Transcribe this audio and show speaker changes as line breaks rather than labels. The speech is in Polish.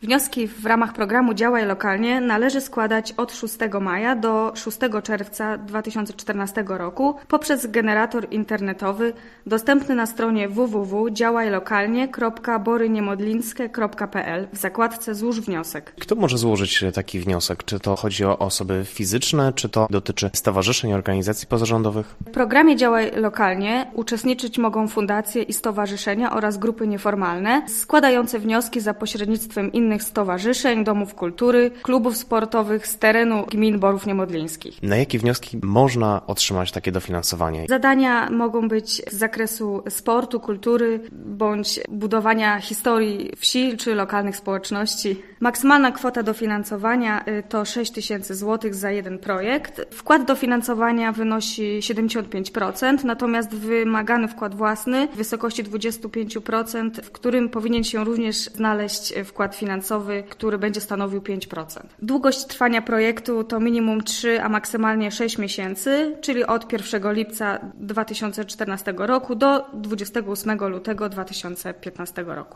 Wnioski w ramach programu Działaj Lokalnie należy składać od 6 maja do 6 czerwca 2014 roku poprzez generator internetowy dostępny na stronie www.działajlokalnie.boryniemodlińskie.pl w zakładce Złóż wniosek.
Kto może złożyć taki wniosek? Czy to chodzi o osoby fizyczne, czy to dotyczy stowarzyszeń, organizacji pozarządowych?
W programie Działaj Lokalnie uczestniczyć mogą fundacje i stowarzyszenia oraz grupy nieformalne składające wnioski za pośrednictwem innych stowarzyszeń, domów kultury, klubów sportowych z terenu gmin Borów Niemodlińskich.
Na jakie wnioski można otrzymać takie dofinansowanie?
Zadania mogą być z zakresu sportu, kultury bądź budowania historii wsi czy lokalnych społeczności. Maksymalna kwota dofinansowania to 6 000 złotych za jeden projekt. Wkład dofinansowania wynosi 75%, natomiast wymagany wkład własny w wysokości 25%, w którym powinien się również znaleźć wkład finansowy, który będzie stanowił 5%. Długość trwania projektu to minimum 3, a maksymalnie 6 miesięcy, czyli od 1 lipca 2014 roku do 28 lutego 2015 roku.